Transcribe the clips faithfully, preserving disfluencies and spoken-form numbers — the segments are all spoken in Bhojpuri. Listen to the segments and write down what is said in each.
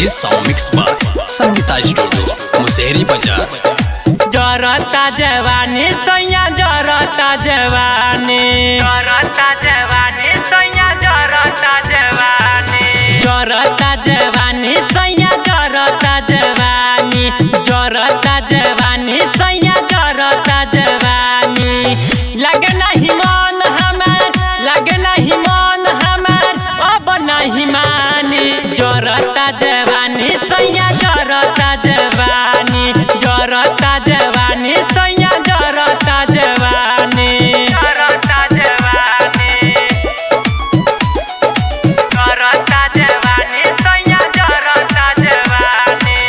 This song mixed by Sangeeta Studio, Musehri Bazaar. जरता जवानी सैया जरता जवानी जरता जवानी सैया जरता जवानी जरता जवानी सैया जरता जवानी जरता जवानी सैया जरता जवानी लगे नहीं मन हमार लगे नहीं मन हमार अब नहीं मानी जरता जवानी सैया जरता जवानी जरता जवानी सैया जरता जवानी जरता जवानी जरता जवानी सैया जरता जवानी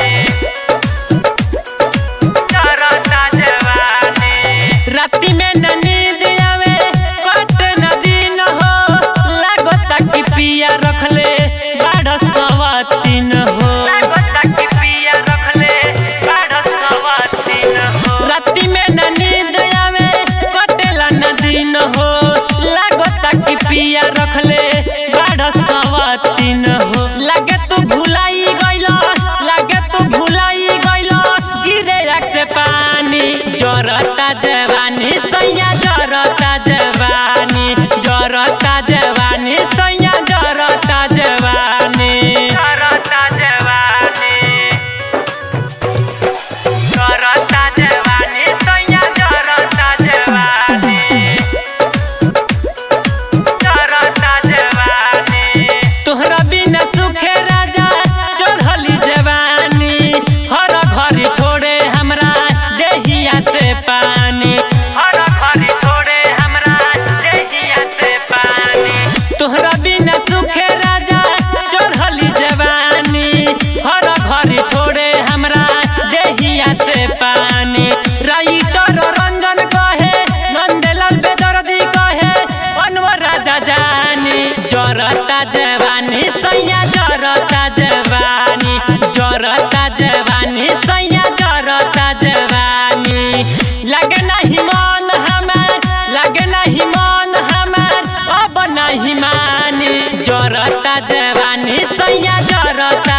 जरता जवानी राति में न नींद आवे कट न दिन हो लागता कि पिया रखले बारह सवा तीन हो लागता कि पिया रखले बारह सवा तीन हो राति में न नींद आवे कटेला न दिन हो लागता कि पिया रखले बारह सवा तीन हो लगे तू भुलाई गइलो लगे तू भुलाई गइलो गिरे आँख से पानी जरता जवानी सैया जरता जवानी जरता जवानी सैया जरता जवानी जरता जवानी जरता जवानी सैया जरता जवानी जरता जवानी तोहरा बिना सुखे राजा चढ़ली जवानी हर घड़ी छोड़े हमरा देहिया से पानी हर घड़ी छोड़े हमरा देहिया से पानी तोहरा बिना सुखे राजा चढ़ली जवानी हर घड़ी छोड़े हमरा देहिया से पानी राइटर रंजन कहे नंदलाल बेदर्दी कहे अनवर राजा जानी जरता जवानी सैया जरता जवानी जरता जवानी सैया जरता जवानी लगे नहीं मन हमार लगे नहीं मन हमार अब नहीं मानी जरता जवानी सैया जरता